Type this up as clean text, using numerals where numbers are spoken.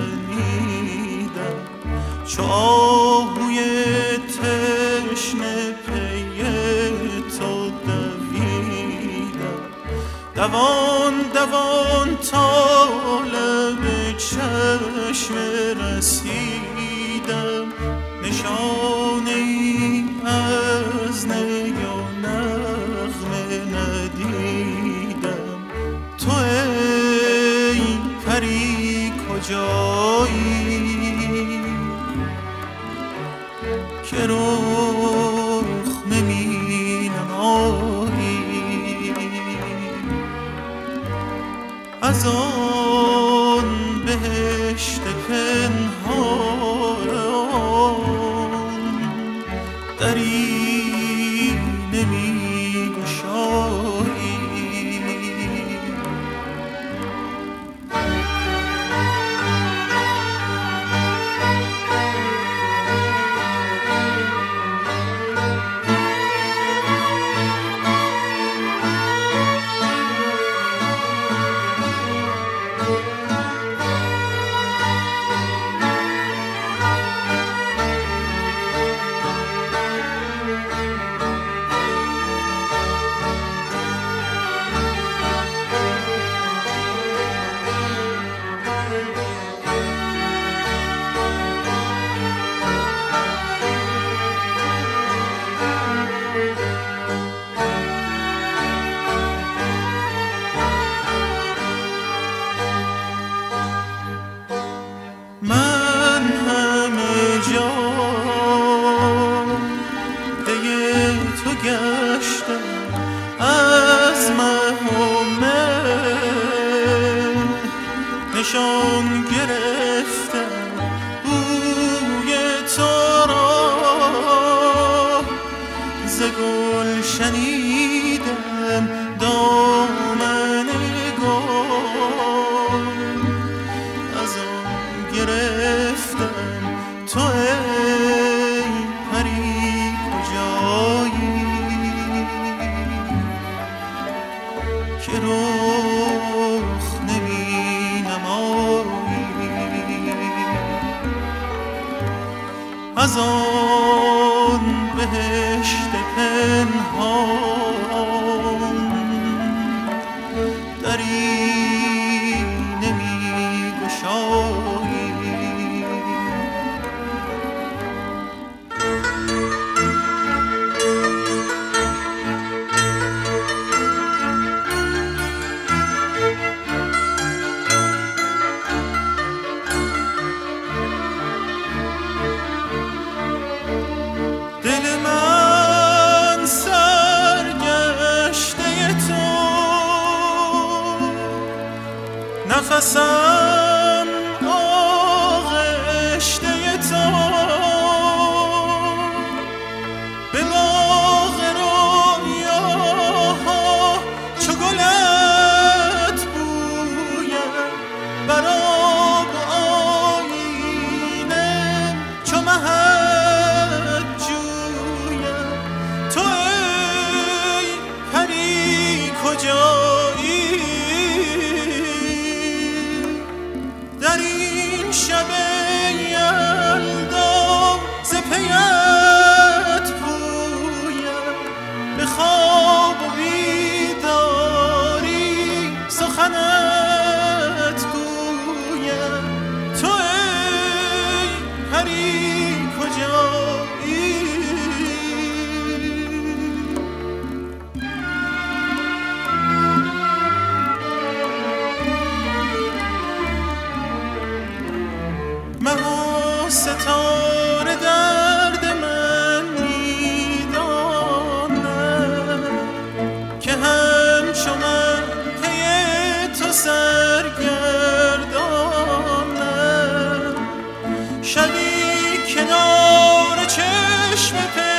شنیدم، چو آهوی تشنه پی تو دویدم. دوان دوان تا لب چشم رسیدم، نشانه ای از نی و نغمه ندیدم. تو ای پری کجایی که رخ نمی نمایی؟ از آن بهشت پنهان دری نمی گشایی؟ از نشان گرفتم بوی تو را، ز گل شنیدم دامن گل، از آن گرفتم تو ای پری کجایی که رخ نمی نمایی؟ از آن بهشت پنهان دری نمی گشایی؟ نفسم آغشته تو، به باغ رویاها چو گلت بویم، بر آب آیینه چو مهت جویم. تو ای پری کجایی در این شب یلدا، ز پیت پویم، به خواب و بیداری سخنت گویم. تو ای پری کجایی ستاره درد من میداند که همچو من پی تو سرگردانم. شبی کنار چشم